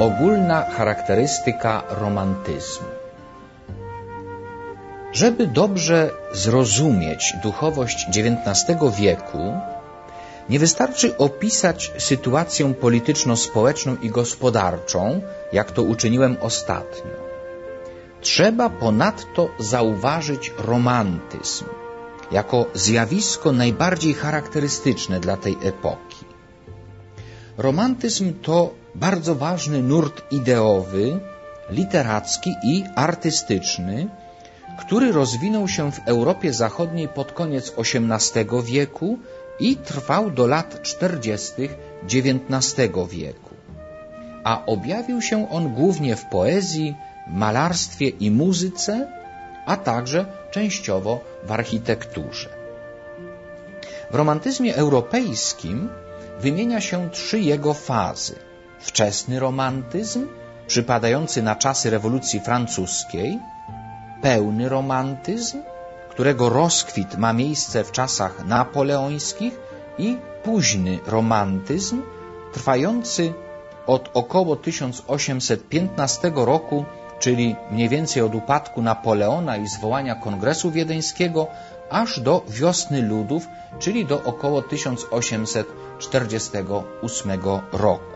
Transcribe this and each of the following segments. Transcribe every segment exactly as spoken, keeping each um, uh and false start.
Ogólna charakterystyka romantyzmu. Żeby dobrze zrozumieć duchowość dziewiętnastego wieku, nie wystarczy opisać sytuację polityczno-społeczną i gospodarczą, jak to uczyniłem ostatnio. Trzeba ponadto zauważyć romantyzm jako zjawisko najbardziej charakterystyczne dla tej epoki. Romantyzm to bardzo ważny nurt ideowy, literacki i artystyczny, który rozwinął się w Europie Zachodniej pod koniec osiemnastego wieku i trwał do lat czterdziestych dziewiętnastego wieku. A objawił się on głównie w poezji, malarstwie i muzyce, a także częściowo w architekturze. W romantyzmie europejskim wymienia się trzy jego fazy. Wczesny romantyzm, przypadający na czasy rewolucji francuskiej, pełny romantyzm, którego rozkwit ma miejsce w czasach napoleońskich, i późny romantyzm, trwający od około tysiąc osiemset piętnastego roku, czyli mniej więcej od upadku Napoleona i zwołania Kongresu Wiedeńskiego, aż do Wiosny Ludów, czyli do około tysiąc osiemset czterdziestego ósmego roku.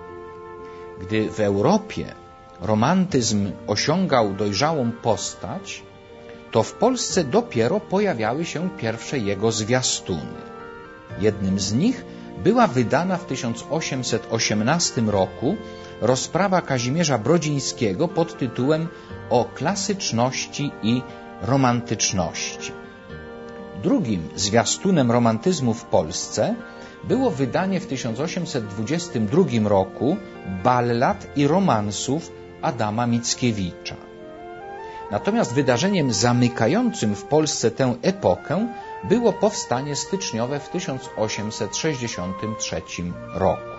Gdy w Europie romantyzm osiągał dojrzałą postać, to w Polsce dopiero pojawiały się pierwsze jego zwiastuny. Jednym z nich była wydana w tysiąc osiemset osiemnastym roku rozprawa Kazimierza Brodzińskiego pod tytułem O klasyczności i romantyczności. Drugim zwiastunem romantyzmu w Polsce było wydanie w tysiąc osiemset dwudziestym drugim roku ballad i romansów Adama Mickiewicza. Natomiast wydarzeniem zamykającym w Polsce tę epokę było powstanie styczniowe w tysiąc osiemset sześćdziesiątym trzecim roku.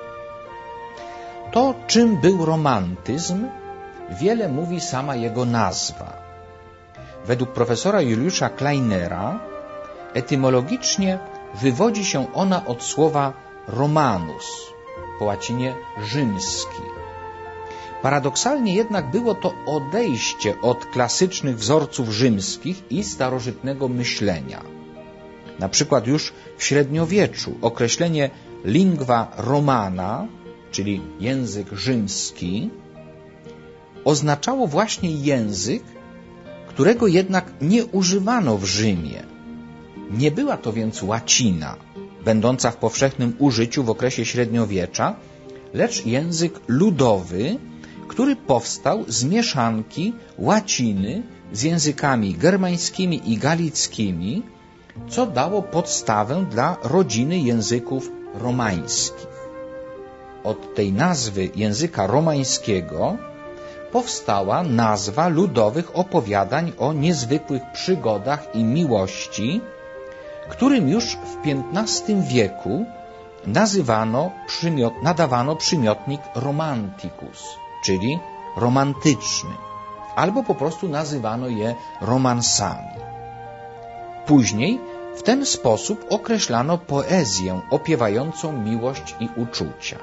To, czym był romantyzm, wiele mówi sama jego nazwa. Według profesora Juliusza Kleinera etymologicznie wywodzi się ona od słowa romanus, po łacinie rzymski. Paradoksalnie jednak było to odejście od klasycznych wzorców rzymskich i starożytnego myślenia. Na przykład już w średniowieczu określenie lingua romana, czyli język rzymski, oznaczało właśnie język, którego jednak nie używano w Rzymie. Nie była to więc łacina, będąca w powszechnym użyciu w okresie średniowiecza, lecz język ludowy, który powstał z mieszanki łaciny z językami germańskimi i galickimi, co dało podstawę dla rodziny języków romańskich. Od tej nazwy języka romańskiego powstała nazwa ludowych opowiadań o niezwykłych przygodach i miłości, którym już w piętnastym wieku nazywano przymiot, nadawano przymiotnik romanticus, czyli romantyczny, albo po prostu nazywano je romansami. Później w ten sposób określano poezję opiewającą miłość i uczucia.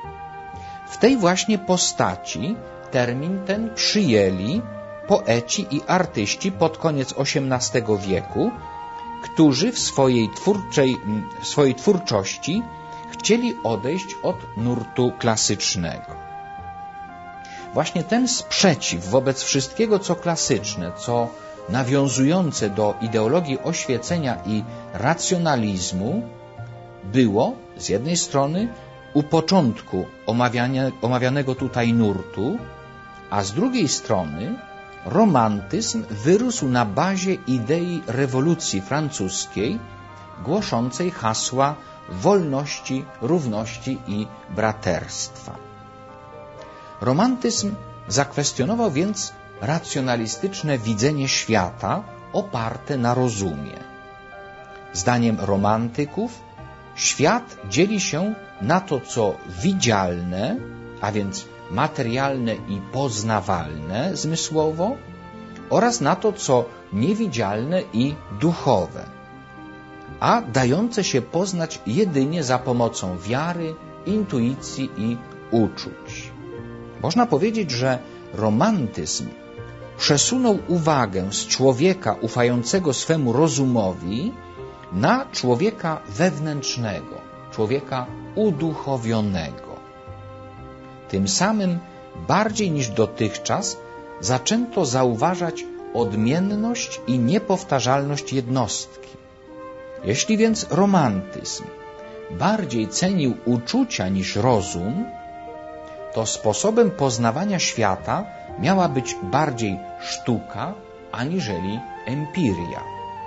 W tej właśnie postaci termin ten przyjęli poeci i artyści pod koniec osiemnastego wieku, którzy w swojej, twórczej, w swojej twórczości chcieli odejść od nurtu klasycznego. Właśnie ten sprzeciw wobec wszystkiego, co klasyczne, co nawiązujące do ideologii oświecenia i racjonalizmu, było z jednej strony u początku omawianego tutaj nurtu, a z drugiej strony romantyzm wyrósł na bazie idei rewolucji francuskiej, głoszącej hasła wolności, równości i braterstwa. Romantyzm zakwestionował więc racjonalistyczne widzenie świata oparte na rozumie. Zdaniem romantyków świat dzieli się na to, co widzialne, a więc materialne i poznawalne zmysłowo, oraz na to, co niewidzialne i duchowe, a dające się poznać jedynie za pomocą wiary, intuicji i uczuć. Można powiedzieć, że romantyzm przesunął uwagę z człowieka ufającego swemu rozumowi na człowieka wewnętrznego, człowieka uduchowionego. Tym samym bardziej niż dotychczas zaczęto zauważać odmienność i niepowtarzalność jednostki. Jeśli więc romantyzm bardziej cenił uczucia niż rozum, to sposobem poznawania świata miała być bardziej sztuka aniżeli empiria.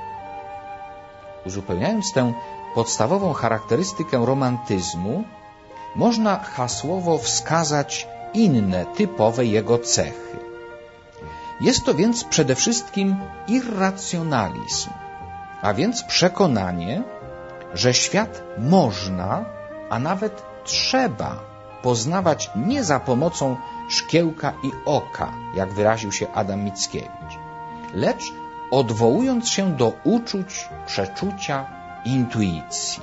Uzupełniając tę podstawową charakterystykę romantyzmu, można hasłowo wskazać inne typowe jego cechy. Jest to więc przede wszystkim irracjonalizm, a więc przekonanie, że świat można, a nawet trzeba poznawać nie za pomocą szkiełka i oka, jak wyraził się Adam Mickiewicz, lecz odwołując się do uczuć, przeczucia, intuicji.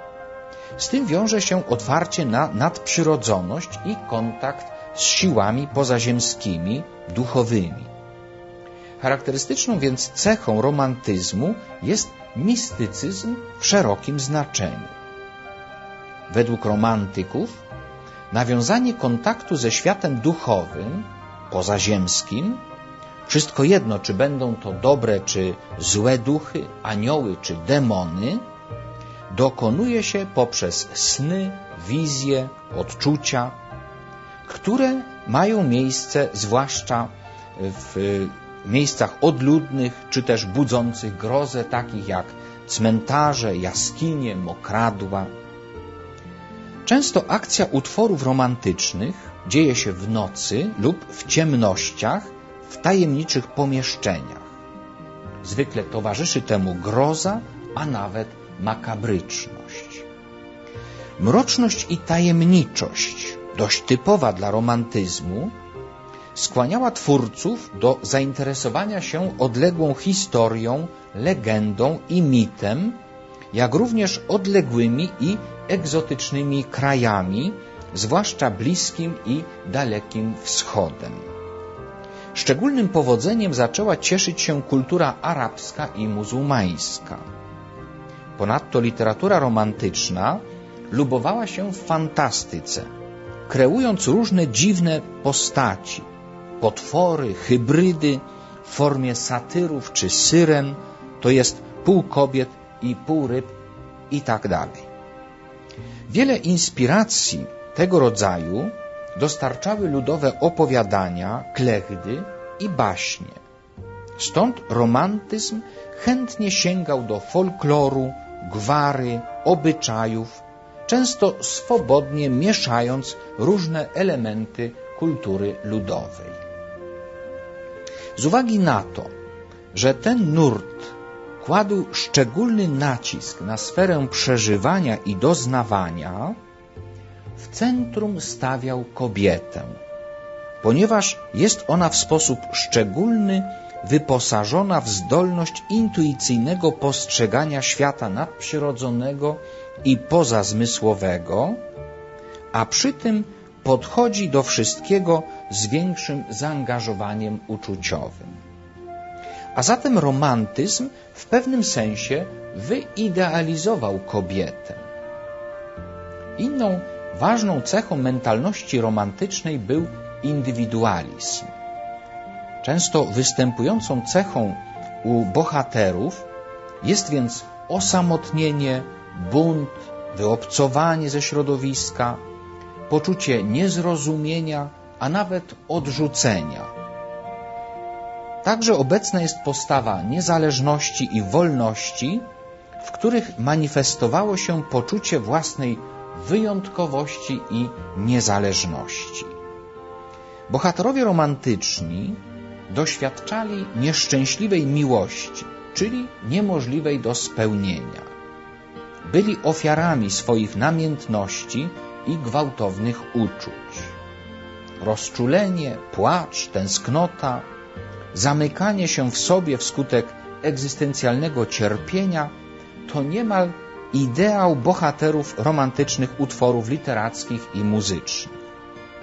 Z tym wiąże się otwarcie na nadprzyrodzoność i kontakt z siłami pozaziemskimi, duchowymi. Charakterystyczną więc cechą romantyzmu jest mistycyzm w szerokim znaczeniu. Według romantyków nawiązanie kontaktu ze światem duchowym, pozaziemskim, wszystko jedno, czy będą to dobre czy złe duchy, anioły czy demony, dokonuje się poprzez sny, wizje, odczucia, które mają miejsce zwłaszcza w miejscach odludnych czy też budzących grozę, takich jak cmentarze, jaskinie, mokradła. Często akcja utworów romantycznych dzieje się w nocy lub w ciemnościach, w tajemniczych pomieszczeniach. Zwykle towarzyszy temu groza, a nawet makabryczność. Mroczność i tajemniczość, dość typowa dla romantyzmu, skłaniała twórców do zainteresowania się odległą historią, legendą i mitem, jak również odległymi i egzotycznymi krajami, zwłaszcza Bliskim i Dalekim Wschodem. Szczególnym powodzeniem zaczęła cieszyć się kultura arabska i muzułmańska. Ponadto literatura romantyczna lubowała się w fantastyce, kreując różne dziwne postaci, potwory, hybrydy w formie satyrów czy syren, to jest pół kobiet i pół ryb i tak dalej. Wiele inspiracji tego rodzaju dostarczały ludowe opowiadania, klechdy i baśnie. Stąd romantyzm chętnie sięgał do folkloru, gwary, obyczajów, często swobodnie mieszając różne elementy kultury ludowej. Z uwagi na to, że ten nurt kładł szczególny nacisk na sferę przeżywania i doznawania, w centrum stawiał kobietę, ponieważ jest ona w sposób szczególny wyposażona w zdolność intuicyjnego postrzegania świata nadprzyrodzonego i pozazmysłowego, a przy tym podchodzi do wszystkiego z większym zaangażowaniem uczuciowym. A zatem romantyzm w pewnym sensie wyidealizował kobietę. Inną ważną cechą mentalności romantycznej był indywidualizm. Często występującą cechą u bohaterów jest więc osamotnienie, bunt, wyobcowanie ze środowiska, poczucie niezrozumienia, a nawet odrzucenia. Także obecna jest postawa niezależności i wolności, w których manifestowało się poczucie własnej wyjątkowości i niezależności. Bohaterowie romantyczni doświadczali nieszczęśliwej miłości, czyli niemożliwej do spełnienia. Byli ofiarami swoich namiętności i gwałtownych uczuć. Rozczulenie, płacz, tęsknota, zamykanie się w sobie wskutek egzystencjalnego cierpienia to niemal ideał bohaterów romantycznych utworów literackich i muzycznych.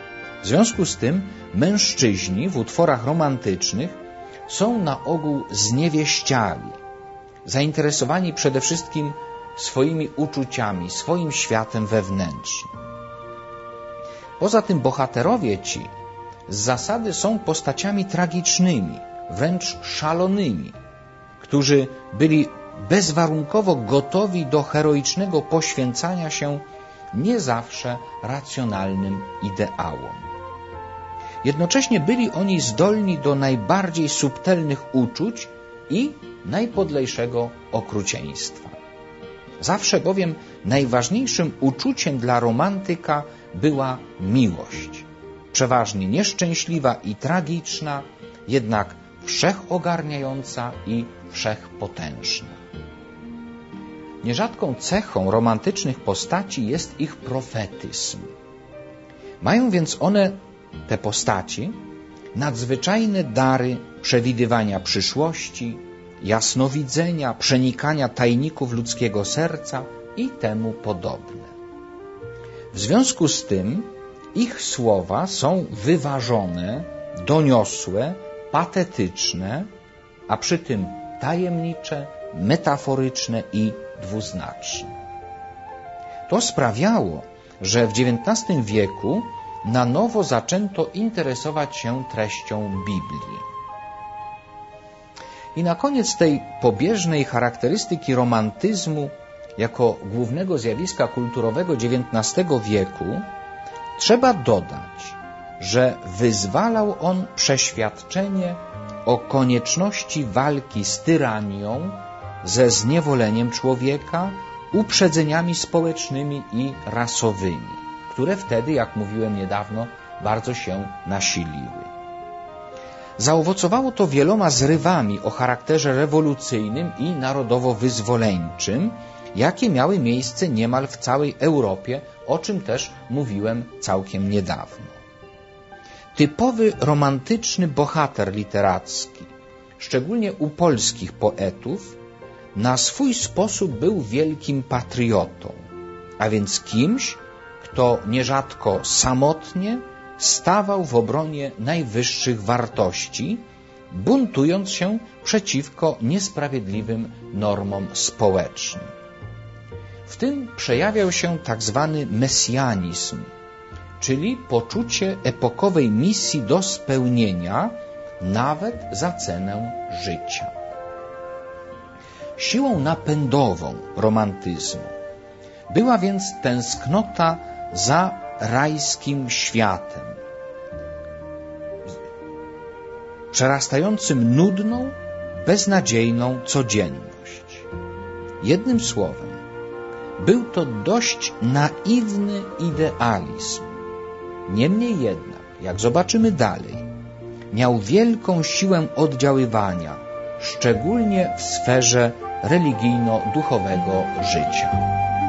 W związku z tym mężczyźni w utworach romantycznych są na ogół zniewieściali, zainteresowani przede wszystkim swoimi uczuciami, swoim światem wewnętrznym. Poza tym bohaterowie ci z zasady są postaciami tragicznymi, wręcz szalonymi, którzy byli bezwarunkowo gotowi do heroicznego poświęcania się nie zawsze racjonalnym ideałom. Jednocześnie byli oni zdolni do najbardziej subtelnych uczuć i najpodlejszego okrucieństwa. Zawsze bowiem najważniejszym uczuciem dla romantyka była miłość. Przeważnie nieszczęśliwa i tragiczna, jednak wszechogarniająca i wszechpotężna. Nierzadką cechą romantycznych postaci jest ich profetyzm. Mają więc one, te postaci, nadzwyczajne dary przewidywania przyszłości, jasnowidzenia, przenikania tajników ludzkiego serca i temu podobne. W związku z tym ich słowa są wyważone, doniosłe, patetyczne, a przy tym tajemnicze, metaforyczne i dwuznaczne. To sprawiało, że w dziewiętnastym wieku na nowo zaczęto interesować się treścią Biblii. I na koniec tej pobieżnej charakterystyki romantyzmu jako głównego zjawiska kulturowego dziewiętnastego wieku trzeba dodać, że wyzwalał on przeświadczenie o konieczności walki z tyranią, ze zniewoleniem człowieka, uprzedzeniami społecznymi i rasowymi, które wtedy, jak mówiłem niedawno, bardzo się nasiliły. Zaowocowało to wieloma zrywami o charakterze rewolucyjnym i narodowo-wyzwoleńczym, jakie miały miejsce niemal w całej Europie, o czym też mówiłem całkiem niedawno. Typowy romantyczny bohater literacki, szczególnie u polskich poetów, na swój sposób był wielkim patriotą, a więc kimś, kto nierzadko samotnie stawał w obronie najwyższych wartości, buntując się przeciwko niesprawiedliwym normom społecznym. W tym przejawiał się tak zwany mesjanizm, czyli poczucie epokowej misji do spełnienia nawet za cenę życia. Siłą napędową romantyzmu była więc tęsknota za rajskim światem, przerastającym nudną, beznadziejną codzienność. Jednym słowem, był to dość naiwny idealizm. Niemniej jednak, jak zobaczymy dalej, miał wielką siłę oddziaływania, szczególnie w sferze religijno-duchowego życia.